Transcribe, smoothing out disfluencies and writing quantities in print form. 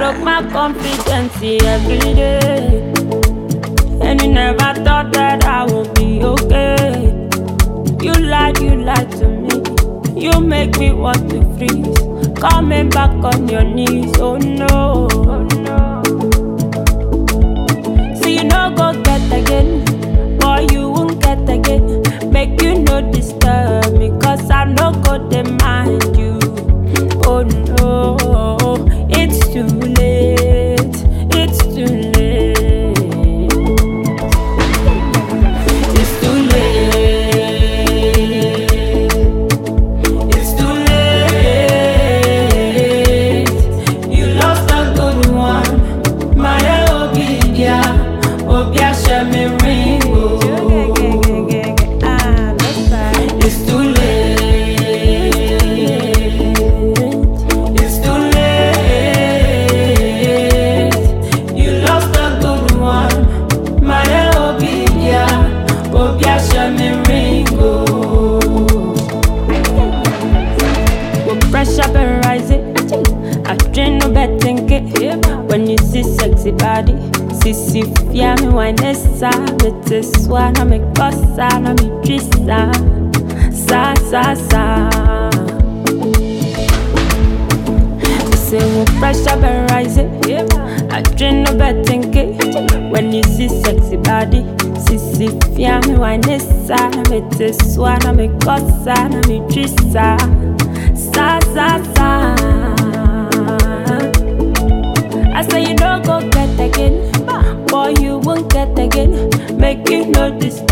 broke my confidence every day. And you never thought that I would be okay. You lied to me. You make me want to freeze. Coming back on your knees, oh no, oh no. So you no go get again, boy you won't get again. Make you no disturb me, cause I no go demand you. Oh no, it's too late, it's too late. It's too late, it's too late. You lost a good one, my Obia, Obia Shami Ringo. It's too late. Pressure been rising, I dream no betting it. When you see sexy body, sissy fia me wine essa. Bete swana me kosa na me trisa. Sa sa sa. Say when pressure been rising, I dream no betting it. When you see sexy body, sissy fia me wine essa. Bete swana me kosa na me trisa. Sa sa sa. I say you don't go get again, boy you won't get again. Make you know this